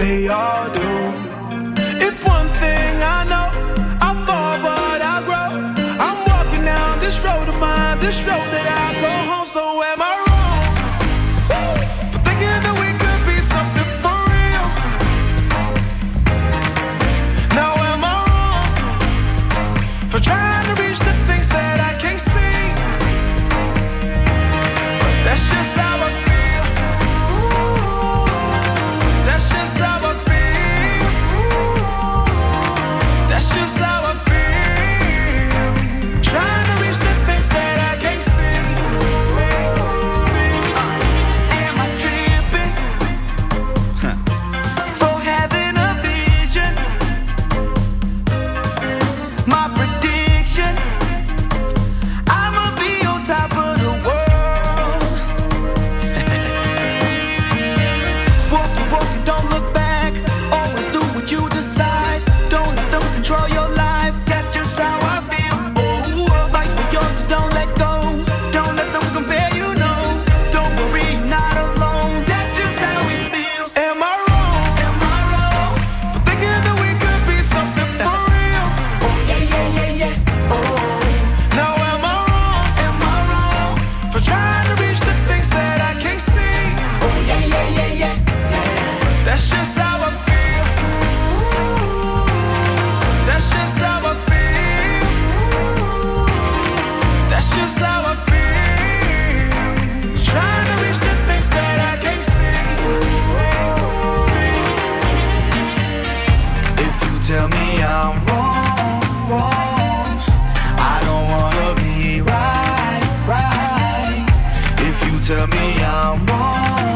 they all do. If one thing I know, I fall but I grow. I'm walking down this road of mine, this road that I go home. So am I wrong for thinking that we could be something for real? Now am I wrong for trying to reach the things that I can't see? But that's just how I feel. That's just how I feel. That's just how I feel. Trying to reach the things that I can't see. Am I tripping for having a vision? My prediction, I'ma be on top of the world. Walk and don't look back. Always do what you decide. Don't let them control your life. That's just how I feel. Oh, fight for yours, so don't let go. Don't let them compare you, no. Don't worry, you're not alone. That's just how we feel. Am I wrong? Am I wrong for thinking that we could be something for real? Oh yeah. Oh. Now am I wrong? Am I wrong for trying to reach the things that I can't see? Oh yeah. That's just how I feel. That's just how I feel. That's just how I feel. Trying to reach the things that I can't see. If you tell me I'm wrong, I don't wanna be right. If you tell me I'm wrong,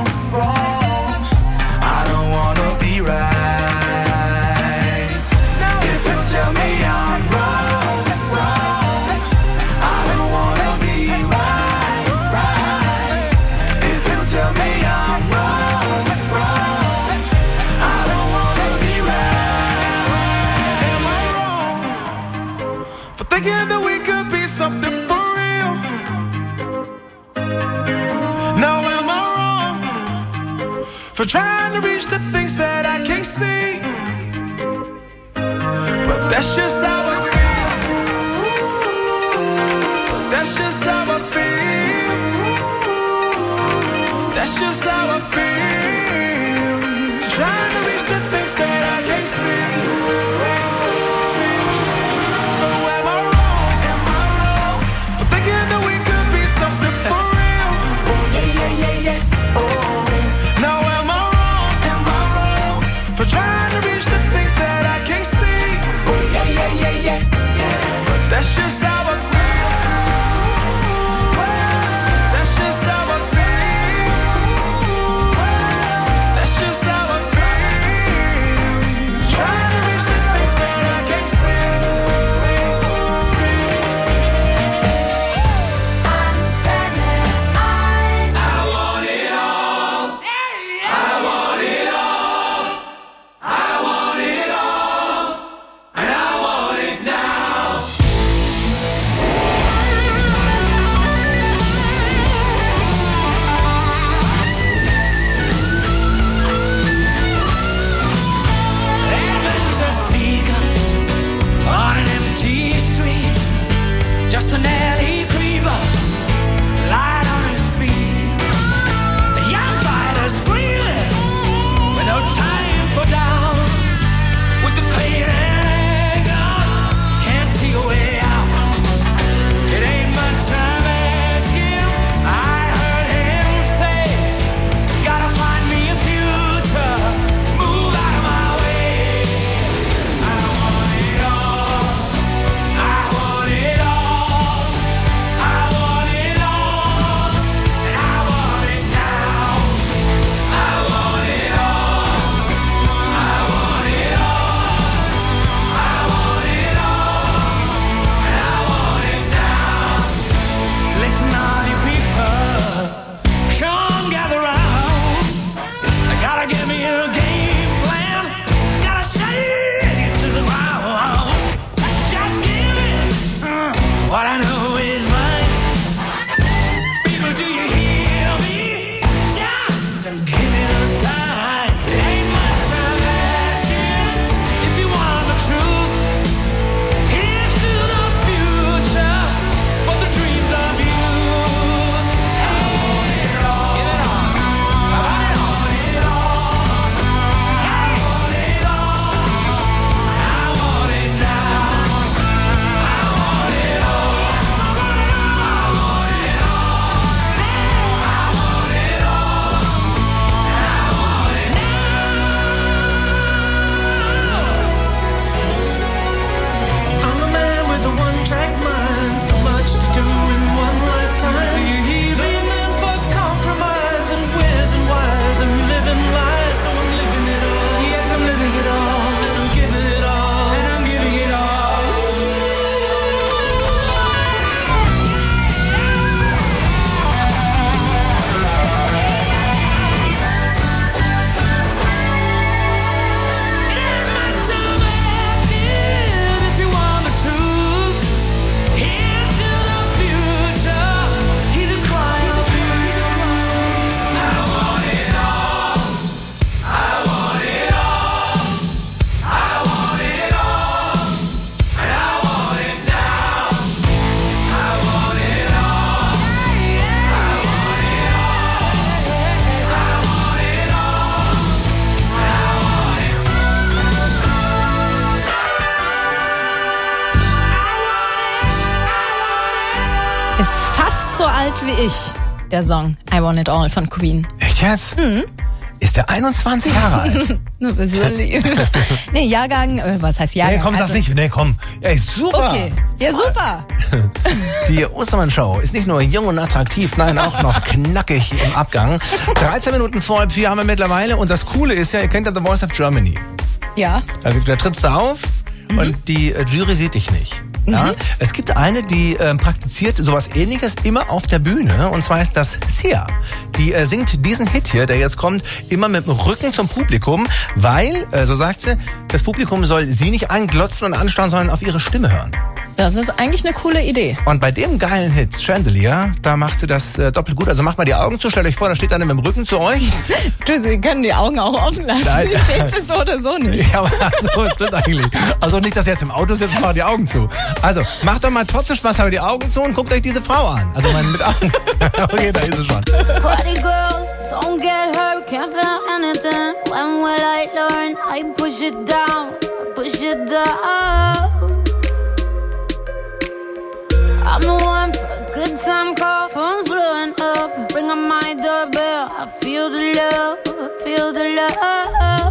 I don't wanna be right. If you tell me I'm wrong, I don't wanna be right. If you tell me I'm wrong, I don't wanna be right. Am I wrong for thinking that we could be something for real? Now am I wrong for trying to reach the things that I can't see? But that's just how I feel. That's just how I feel. That's just how I feel. Trying to reach the things that I can't see. So am I wrong? Am I wrong for thinking that we could be something for real? Oh yeah. Oh. Now am I wrong for trying to reach the things that I can't see? Oh yeah. But that's just how I feel. That's just how I feel. ich, der Song I Want It All von Queen. Echt jetzt? Mhm. Ist der 21 Jahre alt? Nur so lieb. Nee, Jahrgang, was heißt Jahrgang? Nee, komm, das nicht. Nee, komm. Ey, super. Okay, ja, super. Die Ostermann-Show ist nicht nur jung und attraktiv, nein, auch noch knackig im Abgang. 13 Minuten vor 4 haben wir mittlerweile. Und das Coole ist ja, ihr kennt ja The Voice of Germany. Ja. Da trittst du auf und die Jury sieht dich nicht. Ja? Es gibt eine, die praktiziert sowas Ähnliches immer auf der Bühne. Und zwar ist das Sia. Die singt diesen Hit hier, der jetzt kommt, immer mit dem Rücken zum Publikum, weil, so sagt sie, das Publikum soll sie nicht anglotzen und anstarren, sondern auf ihre Stimme hören. Das ist eigentlich eine coole Idee. Und bei dem geilen Hit, Chandelier, da macht sie das doppelt gut. Also macht mal die Augen zu, stellt euch vor, da steht einer mit dem Rücken zu euch. Du, Sie können die Augen auch offen lassen. Nein. Ich sehe es so oder so nicht. Ja, aber so stimmt eigentlich. Also nicht, dass ihr jetzt im Auto sitzt und macht die Augen zu. Also, macht doch mal trotzdem Spaß, aber die Augen zu und guckt euch diese Frau an. Also mal mit Augen. Okay, da ist sie schon. Party girls, don't get hurt, can't feel anything. When will I learn? I push it down, push it down. I'm the one for a good time call, phone's blowing up. Bring on my doorbell, I feel the love, feel the love.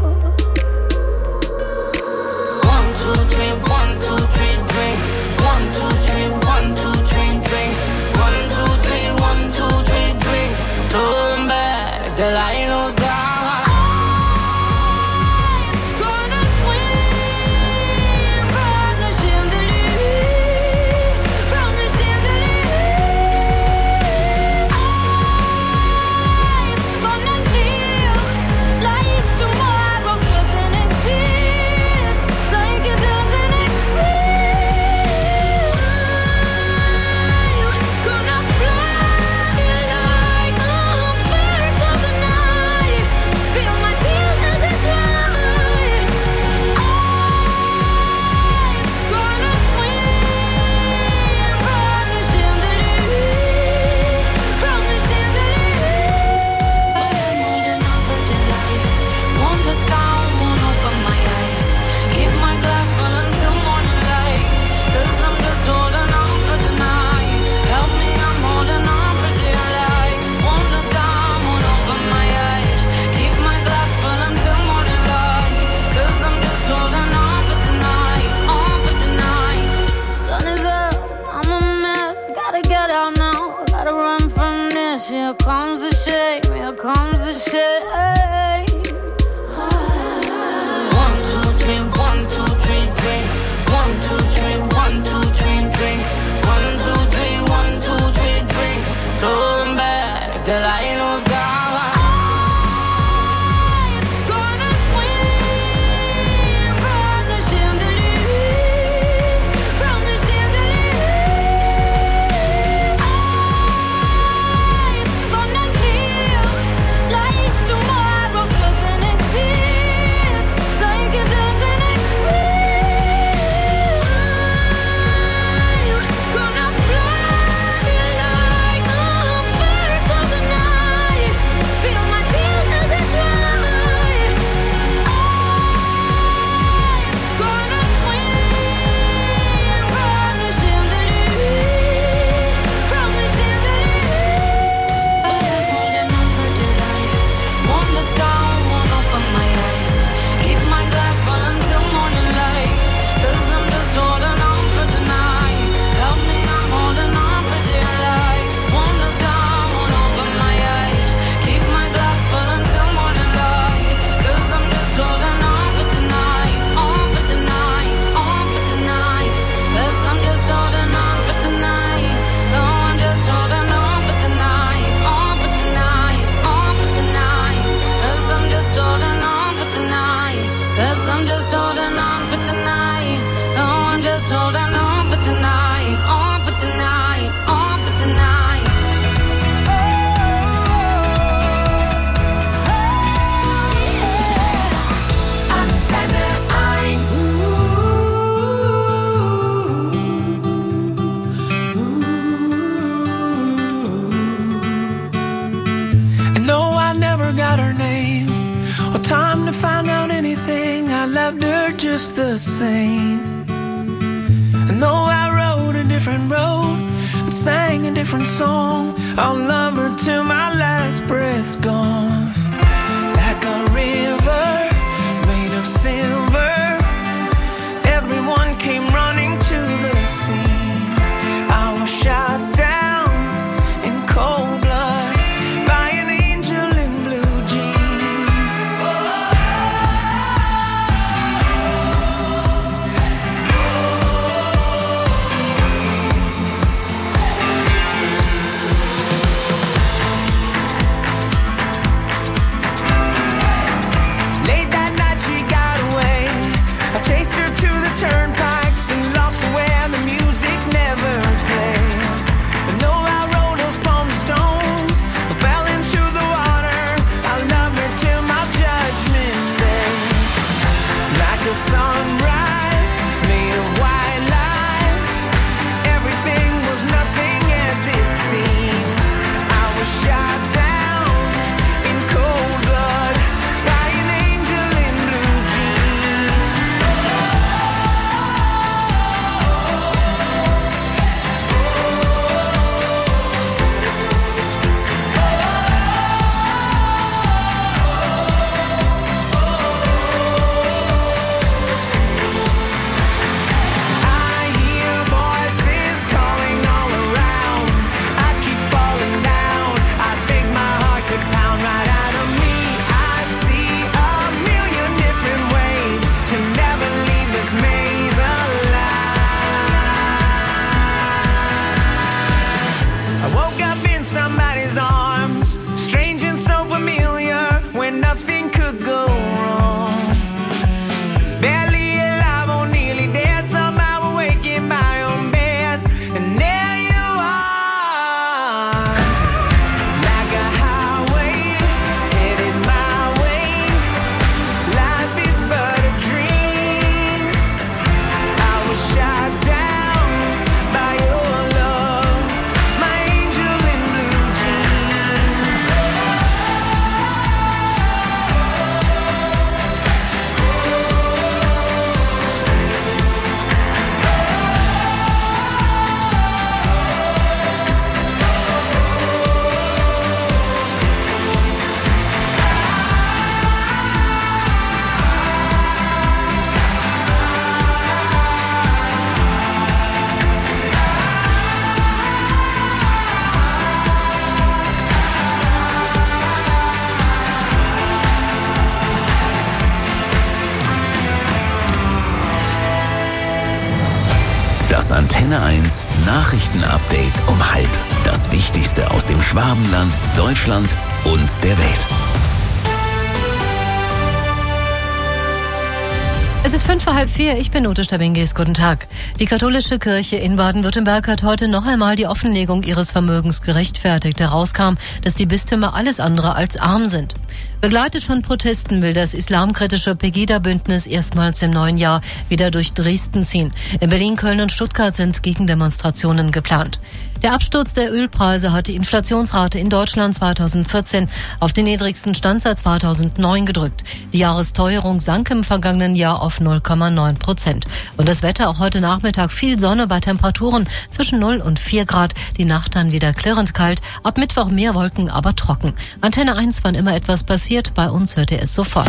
1, 2, 3, 1, 2, 3, drink. 1, 2, 3, 1, 2, 3, drink. 1, 2, 3, 1, 2, 3, drink. Turn back till I lose God. Here comes the shame, here comes the shame. 1, 2, 3, 1, 2, 3, drink. 1, 2, 3, 1, 2, 3, drink. 1, 2, 3, 1, 2, 3, drink. Turn back till I lose God. Just the same. I know I rode a different road, and sang a different song. I'll love her till my last breath's gone. Like a river made of silver, everyone came running to the scene. I was shot down in cold blood by an angel in blue jeans. Late that night she got away. I chased her to the turnpike and lost her where the music never plays. And though I rolled up on the stones, I fell into the water. I loved her till my judgment day. Like a sunrise made of white lies, everything was nothing as it seems. I was shot down in cold blood by an angel in blue jeans. I hear voices calling all around. I keep falling down. I think my heart could pound right out of me. I see a million different ways to never leave this maze alive. I woke up in somebody's arms, strange and so familiar, where nothing could go wrong. Barely alive or nearly dead, somehow awake in my own bed, and there you are. Like a highway, headed my way. Life is but a dream. I was shot down by your love, my angel in blue jeans. Das Antenne 1 Nachrichtenupdate um 12:30. Das Wichtigste aus dem Schwabenland, Deutschland und der Welt. Es ist 3:55, ich bin Ute Stabingis, guten Tag. Die katholische Kirche in Baden-Württemberg hat heute noch einmal die Offenlegung ihres Vermögens gerechtfertigt. Herauskam, dass die Bistümer alles andere als arm sind. Begleitet von Protesten will das islamkritische Pegida-Bündnis erstmals im neuen Jahr wieder durch Dresden ziehen. In Berlin, Köln und Stuttgart sind Gegendemonstrationen geplant. Der Absturz der Ölpreise hat die Inflationsrate in Deutschland 2014 auf den niedrigsten Stand seit 2009 gedrückt. Die Jahresteuerung sank im vergangenen Jahr auf 0,9%. Und das Wetter auch heute Nachmittag viel Sonne bei Temperaturen zwischen 0 und 4 Grad. Die Nacht dann wieder klirrend kalt. Ab Mittwoch mehr Wolken, aber trocken. Antenne 1, wann immer etwas passiert, bei uns hört ihr es sofort.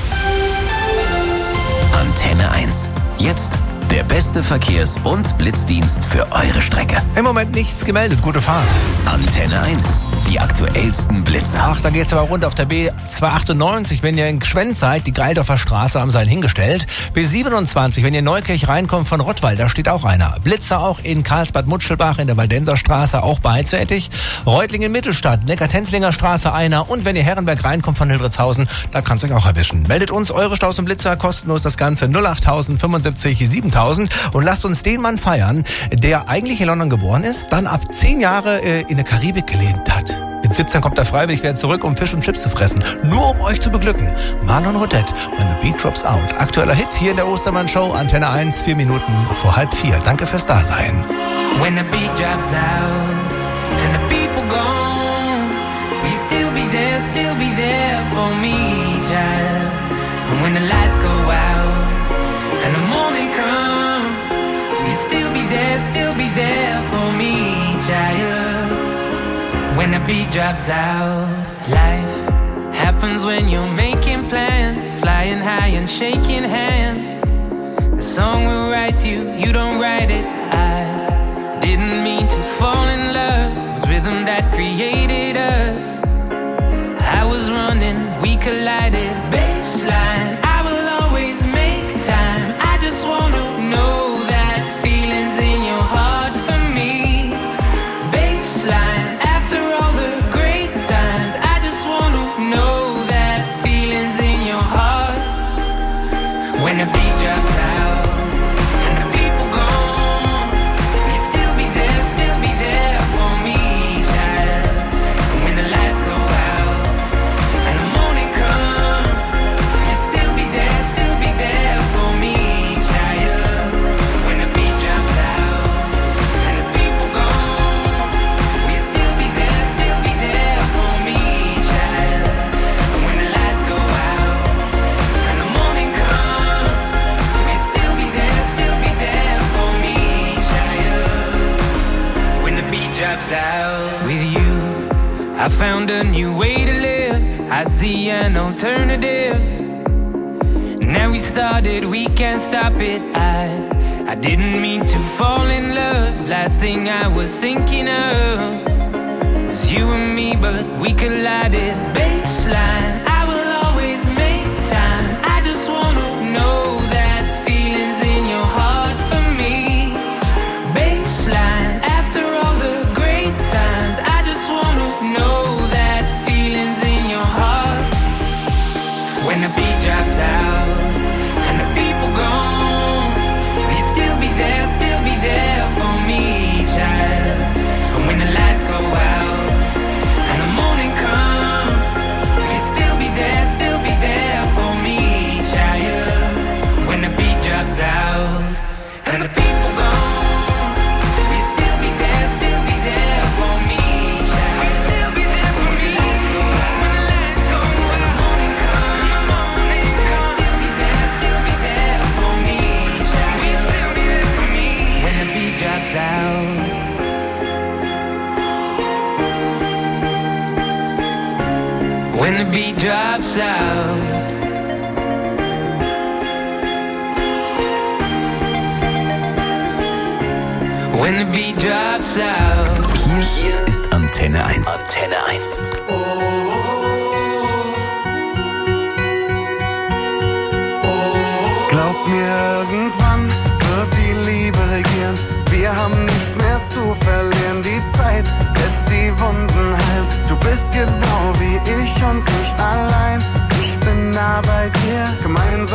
Antenne 1. Jetzt der beste Verkehrs- und Blitzdienst für eure Strecke. Im Moment nichts gemeldet, gute Fahrt. Antenne 1. Die aktuellsten Blitze. Ach, da geht's aber rund auf der B298, wenn ihr in Gschwenz seid, die Greildorfer Straße haben sie einen hingestellt. B27, wenn ihr in Neukirch reinkommt von Rottweil, da steht auch einer. Blitzer auch in Karlsbad Mutschelbach in der Waldenser Straße, auch beidseitig. Reutlingen Mittelstadt, Neckar-Tenzlinger Straße einer. Und wenn ihr Herrenberg reinkommt von Hildritzhausen, da kann's euch auch erwischen. Meldet uns eure Staus und Blitzer, kostenlos das Ganze 08000 75 7000 und lasst uns den Mann feiern, der eigentlich in London geboren ist, dann ab 10 Jahre in der Karibik gelebt hat. Mit 17 kommt er freiwillig wieder zurück, um Fisch und Chips zu fressen. Nur um euch zu beglücken. Marlon Rodette, When the Beat Drops Out. Aktueller Hit hier in der Ostermann-Show. Antenne 1, 4 Minuten vor 3:30. Danke fürs Dasein. When the beat drops out and the people gone, will you still be there for me, child? And when the lights go out and the morning comes, will you still be there for me, child? When the beat drops out, life happens when you're making plans, flying high and shaking hands. The song will write you, you don't write it. I didn't mean to fall in love. It was rhythm that created us. I was running, we collided. Baseline, I will always make time. I just wanna know that feeling's in your heart for me. Baseline, after all the great times, I just wanna know that feeling's in your heart. When the beat drops out and the people gone, you still be there for me, child. And when the lights go out and the morning come, you still be there for me, child. When the beat drops out and the people gone, you still be there for me, child. And when the lights go out and the morning come, you still be there for me, child. When the beat drops out, with you I found a new way to live. I see an alternative. Now we started, we can't stop it. I didn't mean to fall in love. Last thing I was thinking of was you and me, but we collided. Baseline, I will always make time. I just wanna know that feeling's in your heart for me. Baseline, after all the great times, I just wanna know that feeling's in your heart. When the beat drops out and the people gone, will you still be there for me, child? And when the lights go out and the morning come, will you still be there for me, child? When the beat drops out and the people gone, will you still be there for me, child? Will you still be there for me? When the lights go out and the morning come, will you still be there for me, child? Will you still be there for me? When the beat drops out. When the beat drops out. When the beat drops out. Hier ist Antenne 1. Antenne 1. Glaub mir, irgendwann wird die Liebe regieren. Wir haben nichts mehr zu verlieren. Die Zeit lässt die Wunden heilen. Du bist genau wie ich und nicht allein. Ich bin nah bei dir, gemeinsam.